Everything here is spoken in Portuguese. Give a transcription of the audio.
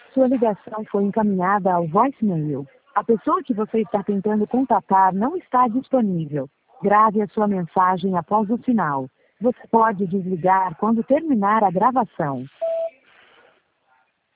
Sua ligação foi encaminhada ao voicemail. A pessoa que você está tentando contatar não está disponível. Grave a sua mensagem após o sinal. Você pode desligar quando terminar a gravação.